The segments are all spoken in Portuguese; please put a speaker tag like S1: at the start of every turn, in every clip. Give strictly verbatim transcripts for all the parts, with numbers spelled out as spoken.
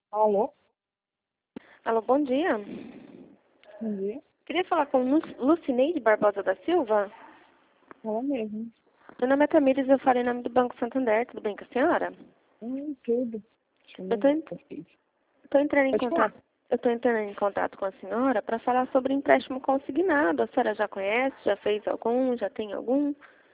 S1: Alô?
S2: Alô, bom dia.
S1: Bom dia.
S2: Queria falar com Lu- Lucineide Barbosa da Silva.
S1: Ela mesmo.
S2: Meu nome é Tamires, eu falo em nome do Banco Santander. Tudo bem com a senhora?
S1: Hum, tudo.
S2: Eu estou entrando em
S1: Pode falar.
S2: contato. Eu estou entrando em contato com a senhora para falar sobre empréstimo consignado. A senhora já conhece? Já fez algum? Já tem algum?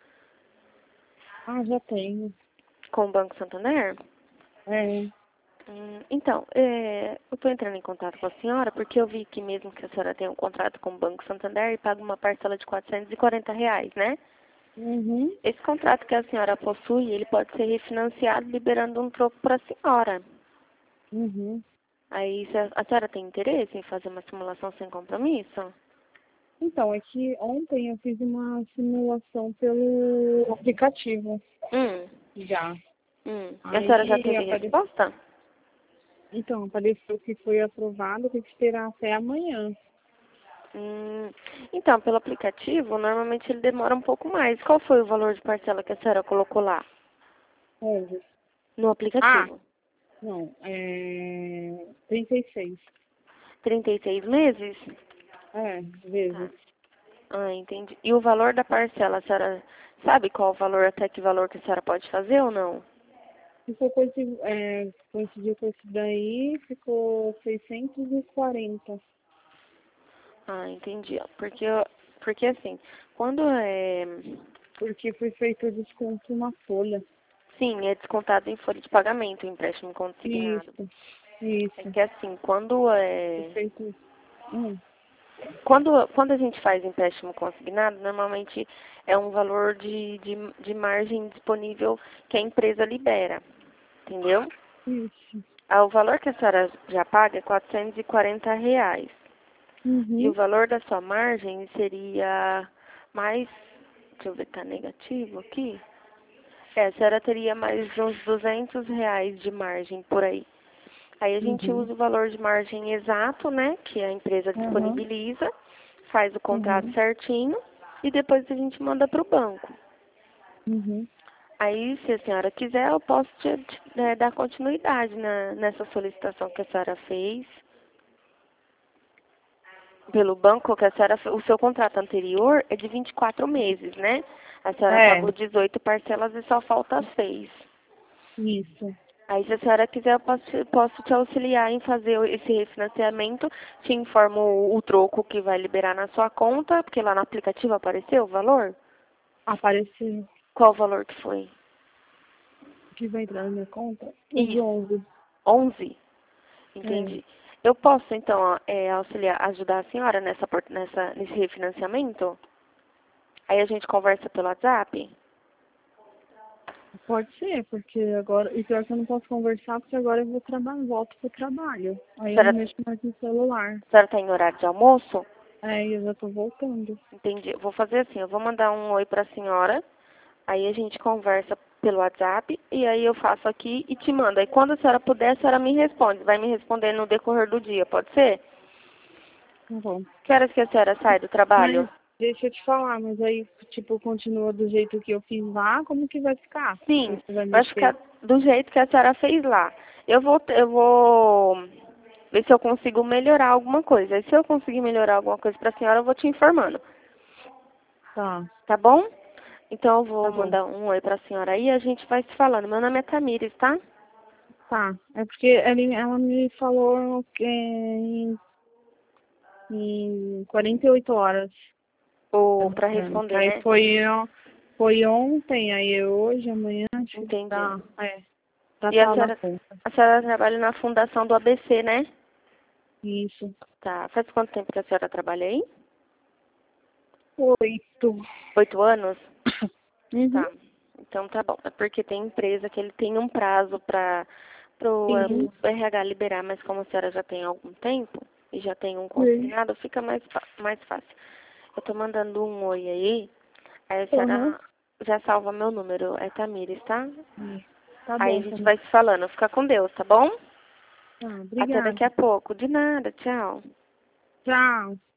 S1: Ah, já tenho.
S2: Com o Banco Santander?
S1: É.
S2: Hum, então, é, eu estou entrando em contato com a senhora porque eu vi que mesmo que a senhora tenha um contrato com o Banco Santander e paga uma parcela de quatrocentos e quarenta reais, né?
S1: Uhum.
S2: Esse contrato que a senhora possui, ele pode ser refinanciado liberando um troco para a senhora.
S1: Uhum.
S2: Aí, se a, a senhora tem interesse em fazer uma simulação sem compromisso?
S1: Então, é que ontem eu fiz uma simulação pelo aplicativo.
S2: Hum,
S1: Já.
S2: hum. E a senhora já
S1: Aí
S2: teve
S1: apareceu.
S2: resposta?
S1: Então, apareceu que foi aprovado, tem que esperar até amanhã.
S2: Hum, então, pelo aplicativo, normalmente ele demora um pouco mais. Qual foi o valor de parcela que a senhora colocou lá?
S1: Onde?
S2: No
S1: Ah,
S2: aplicativo?
S1: não. É. trinta e seis.
S2: trinta e seis meses?
S1: É,
S2: Tá.
S1: vezes.
S2: Ah, entendi. E o valor da parcela, a senhora sabe qual o valor, até que valor que a senhora pode fazer ou não?
S1: Se for coincidir, é, coincidiu com esse daí, ficou seiscentos e quarenta.
S2: Ah, entendi. Porque, eu- porque assim, quando é...
S1: Porque foi feito desconto na folha.
S2: Sim, é descontado em folha de pagamento o empréstimo consignado.
S1: Isso,
S2: É
S1: isso.
S2: que assim, quando
S1: Foi
S2: é...
S1: feito. Hum,
S2: Quando, quando a gente faz empréstimo consignado, normalmente é um valor de, de, de margem disponível que a empresa libera, entendeu?
S1: isso.
S2: Ah, o valor que a senhora já paga é quatrocentos e quarenta reais. E o
S1: Uhum.
S2: valor da sua margem seria mais... Deixa eu ver, tá negativo aqui? É, a senhora teria mais uns duzentos reais de margem por aí. Aí a gente
S1: Uhum.
S2: usa o valor de margem exato, né, que a empresa
S1: Uhum.
S2: disponibiliza, faz o contrato
S1: Uhum.
S2: certinho e depois a gente manda para o banco.
S1: Uhum.
S2: Aí, se a senhora quiser, eu posso te, te, né, dar continuidade na, nessa solicitação que a senhora fez pelo banco, que a senhora, fe- o seu contrato anterior é de vinte e quatro meses, né? A senhora
S1: É,
S2: pagou dezoito parcelas e só falta seis.
S1: isso.
S2: Aí, se a senhora quiser, eu posso, te- posso te auxiliar em fazer o- esse refinanciamento. Te informo o, o troco que vai liberar na sua conta, porque lá no aplicativo apareceu o valor.
S1: Apareceu
S2: Qual o valor que foi?
S1: que vai entrar na minha conta os
S2: Isso,
S1: onze.
S2: onze.
S1: É.
S2: Entendi. Eu posso, então, ó, é, auxiliar, ajudar a senhora nessa, por- nessa, nesse refinanciamento? Aí a gente conversa pelo WhatsApp?
S1: Pode ser, porque agora. E pior que eu não posso conversar, porque agora eu vou trabalhar, volto pro trabalho.
S2: A
S1: Aí eu não
S2: senhora,
S1: mexo mais no celular.
S2: a senhora tá em horário de almoço?
S1: Aí eu já tô voltando.
S2: Entendi. Eu vou fazer assim, eu vou mandar um oi pra senhora. Aí a gente conversa pelo WhatsApp e aí eu faço aqui e te mando. Aí quando a senhora puder, a senhora me responde. Vai me responder no decorrer do dia, pode ser?
S1: Tá bom.
S2: Que horas que a senhora sai do trabalho?
S1: Mas deixa eu te falar, mas aí, tipo, continua do jeito que eu fiz lá, como que vai ficar?
S2: Sim,
S1: Você vai
S2: vai
S1: mexer?
S2: ficar do jeito que a senhora fez lá. Eu vou, eu vou ver se eu consigo melhorar alguma coisa. E se eu conseguir melhorar alguma coisa para a senhora, eu vou te informando.
S1: Tá,
S2: Tá bom? Então eu vou
S1: tá bom.
S2: mandar um oi para a senhora aí e a gente vai se falando. Meu nome é Tamires, tá?
S1: Tá. É porque ela, ela me falou que em, em quarenta e oito horas.
S2: Ou
S1: Ela
S2: para
S1: falando.
S2: responder,
S1: Aí
S2: né?
S1: foi, ó, foi ontem, aí é hoje, amanhã, acho que
S2: Entendi.
S1: tá. É, tá,
S2: E a
S1: tá na
S2: senhora,
S1: conta.
S2: a senhora trabalha na fundação do A B C, né?
S1: Isso.
S2: Tá. Faz quanto tempo que a senhora trabalha aí?
S1: Oito.
S2: Oito anos?
S1: Uhum.
S2: Tá. Então tá bom. É porque tem empresa que ele tem um prazo para pro eh,
S1: Sim.
S2: R H liberar, mas como a senhora já tem algum tempo e já tem um
S1: Sim.
S2: consignado, fica mais, fa- mais fácil. Eu tô mandando um oi aí, aí a
S1: Uhum.
S2: senhora já salva meu número, é Tamires, tá?
S1: Tá
S2: Aí a
S1: bom,
S2: gente
S1: também.
S2: vai se falando. Fica com Deus, tá bom?
S1: Tá,
S2: Até
S1: obrigada.
S2: daqui a pouco. De nada, tchau.
S1: Tchau.